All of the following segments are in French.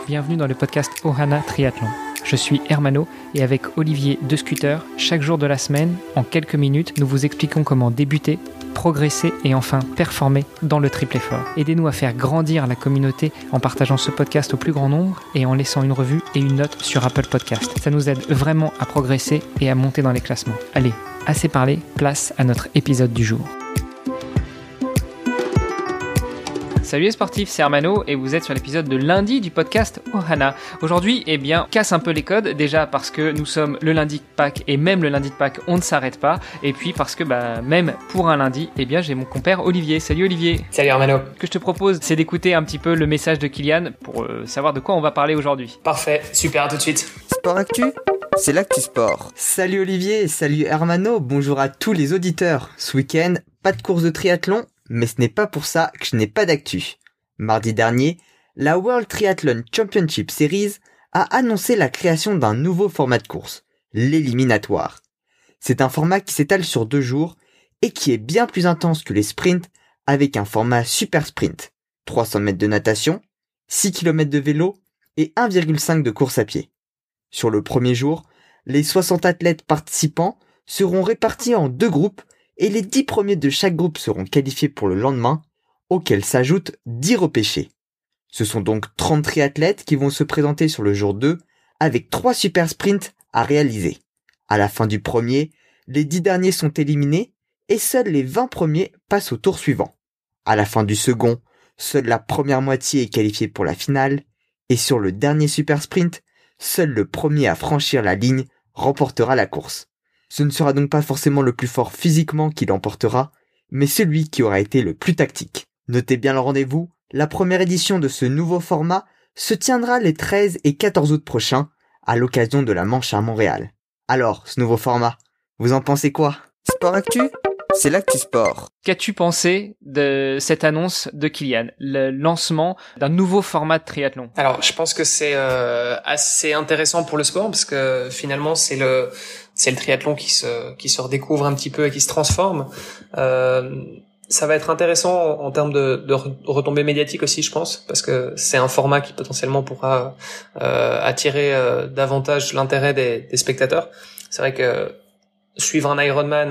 bienvenue dans le podcast Ohana Triathlon. Je suis Hermano et avec Olivier de Scooter, chaque jour de la semaine, en quelques minutes, nous vous expliquons comment débuter, progresser et enfin performer dans le triple effort. Aidez-nous à faire grandir la communauté en partageant ce podcast au plus grand nombre et en laissant une revue et une note sur Apple Podcast. Ça nous aide vraiment à progresser et à monter dans les classements. Allez, assez parlé, place à notre épisode du jour. Salut les sportifs, c'est Hermano et vous êtes sur l'épisode de lundi du podcast Ohana. Aujourd'hui, casse un peu les codes, déjà parce que nous sommes le lundi de Pâques et même le lundi de Pâques, on ne s'arrête pas. Et puis parce que même pour un lundi, j'ai mon compère Olivier. Salut Olivier. Salut Hermano. Ce que je te propose, c'est d'écouter un petit peu le message de Kylian pour savoir de quoi on va parler aujourd'hui. Parfait, super, à tout de suite. Sport Actu, c'est l'actu sport. Salut Olivier, salut Hermano, bonjour à tous les auditeurs. Ce week-end, pas de course de triathlon, mais ce n'est pas pour ça que je n'ai pas d'actu. Mardi dernier, la World Triathlon Championship Series a annoncé la création d'un nouveau format de course, l'éliminatoire. C'est un format qui s'étale sur 2 jours et qui est bien plus intense que les sprints avec un format super sprint, 300 mètres de natation, 6 km de vélo et 1,5 de course à pied. Sur le premier jour, les 60 athlètes participants seront répartis en 2 groupes et les 10 premiers de chaque groupe seront qualifiés pour le lendemain, auxquels s'ajoutent 10 repêchés. Ce sont donc 30 triathlètes qui vont se présenter sur le jour 2 avec 3 super sprints à réaliser. À la fin du premier, les 10 derniers sont éliminés et seuls les 20 premiers passent au tour suivant. À la fin du second, seule la première moitié est qualifiée pour la finale et sur le dernier super sprint, seul le premier à franchir la ligne remportera la course. Ce ne sera donc pas forcément le plus fort physiquement qui l'emportera, mais celui qui aura été le plus tactique. Notez bien le rendez-vous, la première édition de ce nouveau format se tiendra les 13 et 14 août prochains, à l'occasion de la Manche à Montréal. Alors, ce nouveau format, vous en pensez quoi ? Sport Actu, c'est l'actu sport. Qu'as-tu pensé de cette annonce de Kylian, le lancement d'un nouveau format de triathlon ? Alors, je pense que c'est assez intéressant pour le sport parce que finalement c'est le triathlon qui se redécouvre un petit peu et qui se transforme. Ça va être intéressant en termes de retombées médiatiques aussi, je pense, parce que c'est un format qui potentiellement pourra attirer davantage l'intérêt des spectateurs. C'est vrai que suivre un Ironman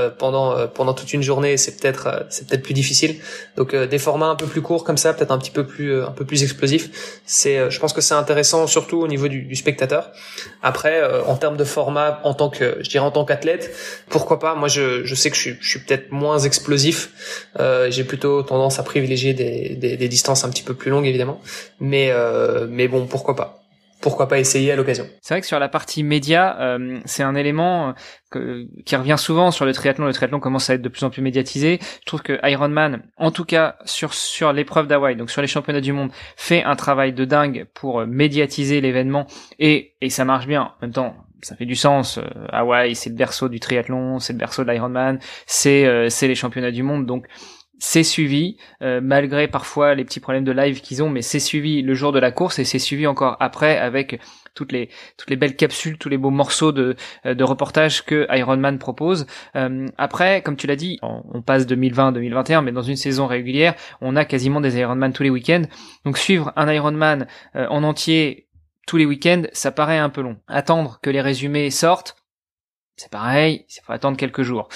pendant toute une journée, c'est peut-être plus difficile. Donc des formats un peu plus courts comme ça, peut-être un peu plus explosifs. Je pense que c'est intéressant surtout au niveau du spectateur. Après en termes de format en tant qu'athlète, pourquoi pas. Moi je sais que je suis peut-être moins explosif. J'ai plutôt tendance à privilégier des distances un petit peu plus longues évidemment. Mais bon, pourquoi pas. Pourquoi pas essayer à l'occasion. C'est vrai que sur la partie média, c'est un élément qui revient souvent sur le triathlon. Le triathlon commence à être de plus en plus médiatisé. Je trouve que Ironman, en tout cas sur l'épreuve d'Hawaï, donc sur les championnats du monde, fait un travail de dingue pour médiatiser l'événement et ça marche bien. En même temps, ça fait du sens. Hawaï, c'est le berceau du triathlon, c'est le berceau de l'Ironman, c'est les championnats du monde, donc c'est suivi, malgré parfois les petits problèmes de live qu'ils ont, mais c'est suivi le jour de la course et c'est suivi encore après avec toutes les belles capsules, tous les beaux morceaux de reportages que Ironman propose. Après, comme tu l'as dit, on passe 2020-2021, mais dans une saison régulière, on a quasiment des Ironman tous les week-ends. Donc suivre un Ironman en entier tous les week-ends, ça paraît un peu long. Attendre que les résumés sortent, c'est pareil, il faut attendre quelques jours.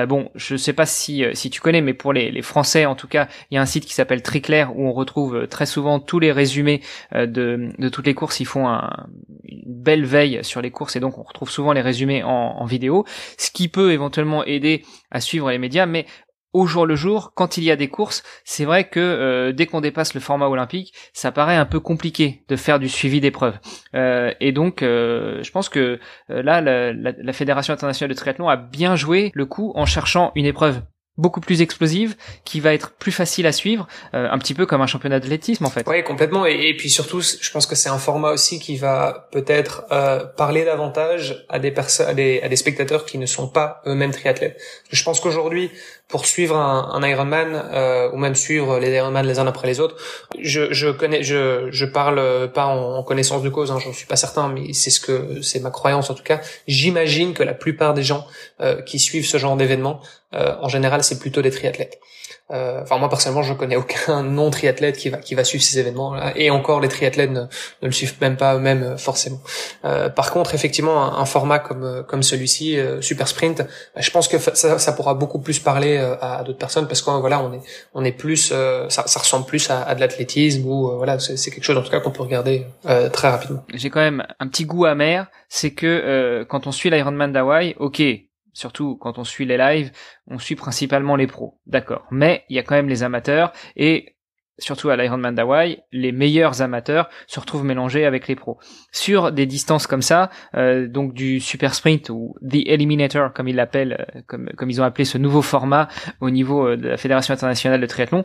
Je sais pas si tu connais, mais pour les Français en tout cas, il y a un site qui s'appelle Triclair où on retrouve très souvent tous les résumés de toutes les courses. Ils font une belle veille sur les courses et donc on retrouve souvent les résumés en vidéo, ce qui peut éventuellement aider à suivre les médias, mais au jour le jour, quand il y a des courses, c'est vrai que dès qu'on dépasse le format olympique, ça paraît un peu compliqué de faire du suivi d'épreuves. Et donc, je pense que là, la Fédération internationale de triathlon a bien joué le coup en cherchant une épreuve beaucoup plus explosive, qui va être plus facile à suivre, un petit peu comme un championnat d'athlétisme en fait. Oui, complètement. Et puis surtout, je pense que c'est un format aussi qui va peut-être parler davantage à des spectateurs qui ne sont pas eux-mêmes triathlètes. Je pense qu'aujourd'hui, pour suivre un Ironman ou même suivre les Ironman les uns après les autres, je parle pas en connaissance de cause, hein, j'en suis pas certain, mais c'est ma croyance en tout cas. J'imagine que la plupart des gens qui suivent ce genre d'événement, en général, c'est plutôt des triathlètes. Enfin moi personnellement je connais aucun non triathlète qui va suivre ces événements là, et encore les triathlètes ne le suivent même pas eux-mêmes forcément. Par contre effectivement un format comme celui-ci super sprint, je pense que ça pourra beaucoup plus parler à d'autres personnes parce que voilà on est plus ça ressemble plus à de l'athlétisme ou voilà c'est quelque chose en tout cas qu'on peut regarder très rapidement. J'ai quand même un petit goût amer, c'est que quand on suit l'Ironman d'Hawaï, ok, surtout quand on suit les lives, on suit principalement les pros, d'accord. Mais il y a quand même les amateurs et surtout à l'Ironman d'Hawaï, les meilleurs amateurs se retrouvent mélangés avec les pros. Sur des distances comme ça, donc du super sprint ou The Eliminator comme ils l'appellent, comme ils ont appelé ce nouveau format au niveau de la Fédération internationale de triathlon,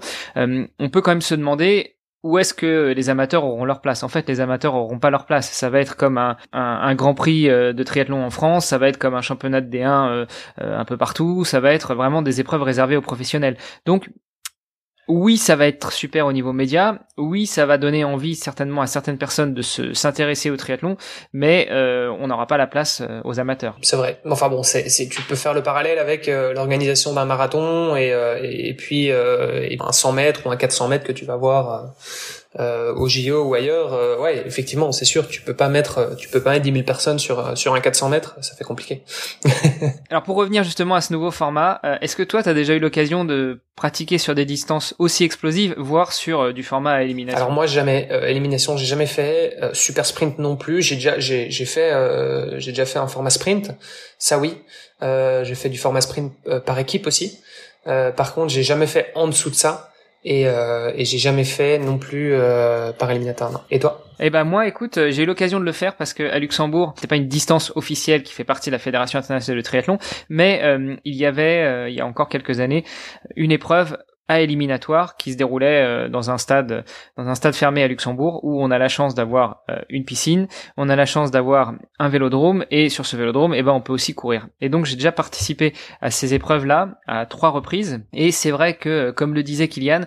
on peut quand même se demander où est-ce que les amateurs auront leur place? En fait, les amateurs auront pas leur place. Ça va être comme un grand prix de triathlon en France, ça va être comme un championnat de D1 un peu partout, ça va être vraiment des épreuves réservées aux professionnels. Donc, oui, ça va être super au niveau média. Oui, ça va donner envie certainement à certaines personnes de s'intéresser au triathlon, mais on n'aura pas la place aux amateurs. C'est vrai. Enfin bon, tu peux faire le parallèle avec l'organisation d'un marathon et puis un 100 mètres ou un 400 mètres que tu vas voir au JO ou ailleurs. Ouais, effectivement, c'est sûr, tu peux pas mettre 10 000 personnes sur un 400 mètres, ça fait compliqué. Alors pour revenir justement à ce nouveau format, est-ce que toi, tu as déjà eu l'occasion de pratiquer sur des distances aussi explosives, voire sur du format à élimination? Alors moi jamais élimination, j'ai jamais fait super sprint non plus. J'ai déjà fait un format sprint, ça oui. J'ai fait du format sprint par équipe aussi. Par contre, j'ai jamais fait en dessous de ça. Et j'ai jamais fait non plus par éliminatoire. Non. Et toi? Eh ben moi, écoute, j'ai eu l'occasion de le faire parce que à Luxembourg, c'est pas une distance officielle qui fait partie de la Fédération internationale de triathlon, mais il y avait il y a encore quelques années une épreuve à éliminatoire qui se déroulait dans un stade fermé à Luxembourg où on a la chance d'avoir une piscine, on a la chance d'avoir un vélodrome et sur ce vélodrome on peut aussi courir. Et donc j'ai déjà participé à ces épreuves-là à 3 reprises et c'est vrai que comme le disait Kylian,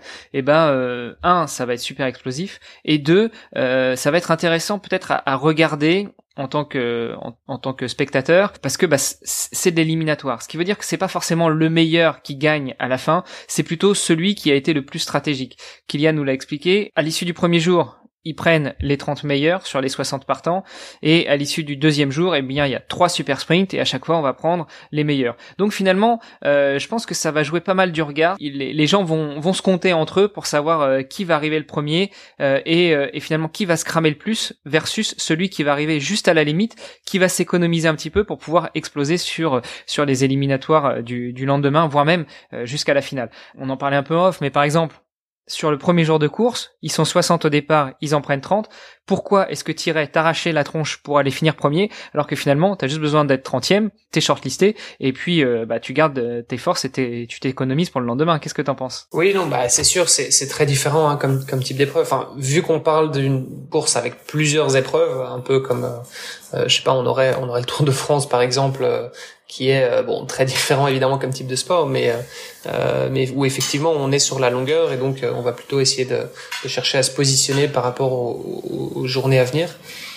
ça va être super explosif et 2 ça va être intéressant peut-être à regarder en tant que spectateur parce que c'est de l'éliminatoire, ce qui veut dire que c'est pas forcément le meilleur qui gagne à la fin, c'est plutôt celui qui a été le plus stratégique. Kylian nous l'a expliqué, à l'issue du premier jour ils prennent les 30 meilleurs sur les 60 partants et à l'issue du deuxième jour, il y a 3 super sprints et à chaque fois on va prendre les meilleurs. Donc finalement, je pense que ça va jouer pas mal du regard. Les gens vont se compter entre eux pour savoir qui va arriver le premier et finalement qui va se cramer le plus versus celui qui va arriver juste à la limite, qui va s'économiser un petit peu pour pouvoir exploser sur les éliminatoires du lendemain, voire même jusqu'à la finale. On en parlait un peu en off, mais par exemple, sur le premier jour de course, ils sont 60 au départ, ils en prennent 30. Pourquoi est-ce que t'irais t'arracher la tronche pour aller finir premier, alors que finalement, t'as juste besoin d'être 30e, t'es shortlisté, et puis tu gardes tes forces et tu t'économises pour le lendemain. Qu'est-ce que t'en penses? Oui, non, c'est sûr, c'est très différent hein, comme type d'épreuve. Enfin, vu qu'on parle d'une course avec plusieurs épreuves, un peu comme, je sais pas, on aurait le Tour de France par exemple, qui est très différent évidemment comme type de sport, mais où effectivement on est sur la longueur et donc on va plutôt essayer de chercher à se positionner par rapport aux journées à venir.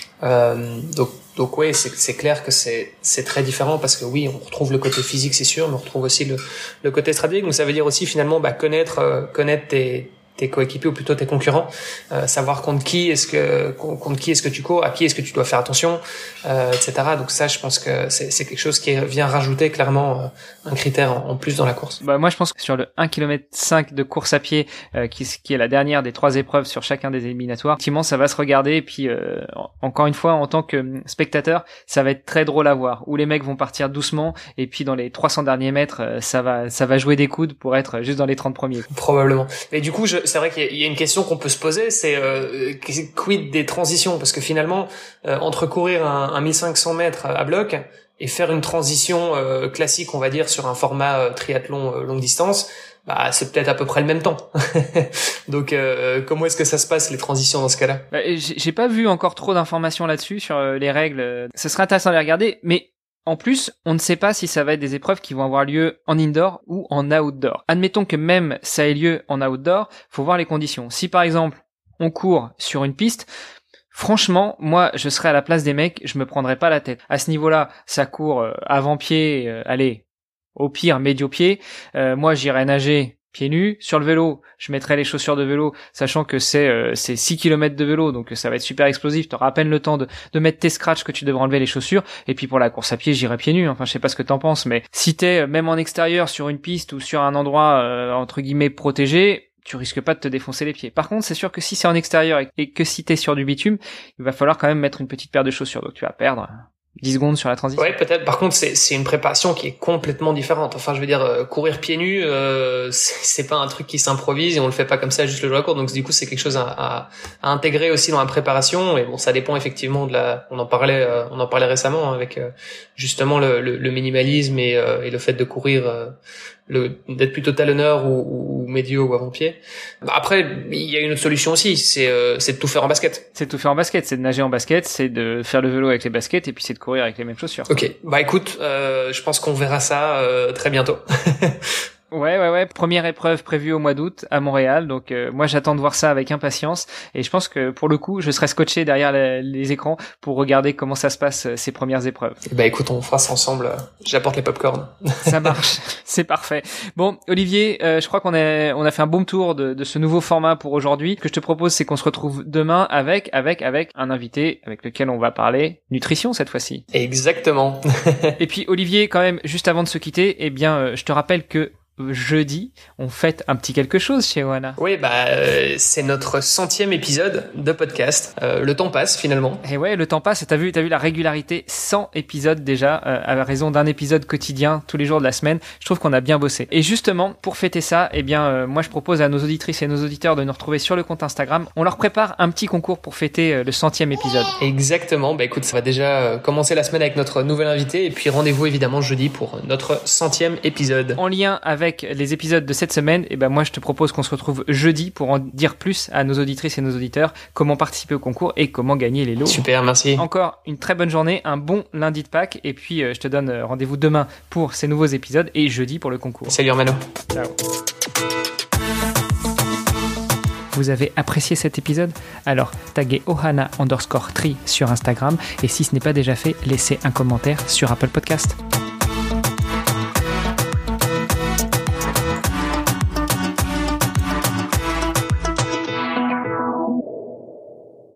Donc ouais, c'est clair que c'est très différent parce que oui, on retrouve le côté physique, c'est sûr, mais on retrouve aussi le côté stratégique. Donc ça veut dire aussi finalement connaître tes coéquipiers ou plutôt tes concurrents, savoir contre qui est-ce que tu cours, à qui est-ce que tu dois faire attention, etc. Donc ça, je pense que c'est quelque chose qui vient rajouter clairement un critère en plus dans la course. Moi, je pense que sur le 1,5 km de course à pied, qui est la dernière des 3 épreuves sur chacun des éliminatoires, effectivement, ça va se regarder et puis encore une fois, en tant que spectateur, ça va être très drôle à voir, où les mecs vont partir doucement et puis dans les 300 derniers mètres, ça va jouer des coudes pour être juste dans les 30 premiers. Probablement. Et du coup, c'est vrai qu'il y a une question qu'on peut se poser, c'est quid des transitions, parce que finalement entre courir un 1500 mètres à bloc et faire une transition classique, on va dire, sur un format triathlon longue distance, c'est peut-être à peu près le même temps. Donc comment est-ce que ça se passe les transitions dans ce cas-là? J'ai pas vu encore trop d'informations là-dessus sur les règles. Ce serait intéressant de les regarder, mais en plus, on ne sait pas si ça va être des épreuves qui vont avoir lieu en indoor ou en outdoor. Admettons que même ça ait lieu en outdoor, faut voir les conditions. Si par exemple, on court sur une piste, franchement, moi, je serais à la place des mecs, je me prendrais pas la tête. À ce niveau-là, ça court avant-pied, allez, au pire, médio-pied. Moi, j'irais nager pieds nus. Sur le vélo, je mettrai les chaussures de vélo, sachant que c'est 6 km de vélo, donc ça va être super explosif. T'auras à peine le temps de mettre tes scratchs que tu devras enlever les chaussures. Et puis pour la course à pied, j'irai pieds nus. Enfin, je sais pas ce que t'en penses, mais si t'es même en extérieur sur une piste ou sur un endroit entre guillemets protégé, tu risques pas de te défoncer les pieds. Par contre, c'est sûr que si c'est en extérieur et que si t'es sur du bitume, il va falloir quand même mettre une petite paire de chaussures. Donc tu vas perdre 10 secondes sur la transition. Ouais, peut-être. Par contre, c'est une préparation qui est complètement différente. Enfin, je veux dire, courir pieds nus, c'est pas un truc qui s'improvise et on le fait pas comme ça juste le jour de la course. Donc, du coup, c'est quelque chose à intégrer aussi dans la préparation. Et bon, ça dépend effectivement on en parlait récemment avec, justement le minimalisme et le fait de courir, d'être plutôt talonneur ou médio ou avant-pied. Après, il y a une autre solution aussi, c'est de tout faire en basket. C'est de tout faire en basket, c'est de nager en basket, c'est de faire le vélo avec les baskets et puis c'est de courir avec les mêmes chaussures. Ok, bah écoute, je pense qu'on verra ça très bientôt. Ouais. Première épreuve prévue au mois d'août à Montréal. Donc moi j'attends de voir ça avec impatience et je pense que pour le coup je serai scotché derrière les écrans pour regarder comment ça se passe ces premières épreuves. Bah écoute, on fera ça ensemble. J'apporte les popcorn. Ça marche, c'est parfait. Bon Olivier, je crois qu'on a fait un bon tour de ce nouveau format pour aujourd'hui. Ce que je te propose c'est qu'on se retrouve demain avec un invité avec lequel on va parler nutrition cette fois-ci. Exactement. Et puis Olivier, quand même, juste avant de se quitter, eh bien je te rappelle que jeudi, on fête un petit quelque chose chez Ohana. Oui, c'est notre 100e épisode de podcast. Le temps passe finalement. Et ouais, le temps passe. T'as vu la régularité, 100 épisodes déjà, à raison d'un épisode quotidien tous les jours de la semaine. Je trouve qu'on a bien bossé. Et justement, pour fêter ça, eh bien, moi je propose à nos auditrices et nos auditeurs de nous retrouver sur le compte Instagram. On leur prépare un petit concours pour fêter le 100e épisode. Exactement. Bah écoute, ça va déjà commencer la semaine avec notre nouvel invité et puis rendez-vous évidemment jeudi pour notre 100e épisode. En lien avec les épisodes de cette semaine, et ben moi je te propose qu'on se retrouve jeudi pour en dire plus à nos auditrices et nos auditeurs comment participer au concours et comment gagner les lots. Super, merci. Encore une très bonne journée, un bon lundi de Pâques et puis je te donne rendez-vous demain pour ces nouveaux épisodes et jeudi pour le concours. Salut Armano. Ciao. Vous avez apprécié cet épisode? Alors taguez Ohana_tri sur Instagram et si ce n'est pas déjà fait, laissez un commentaire sur Apple Podcast.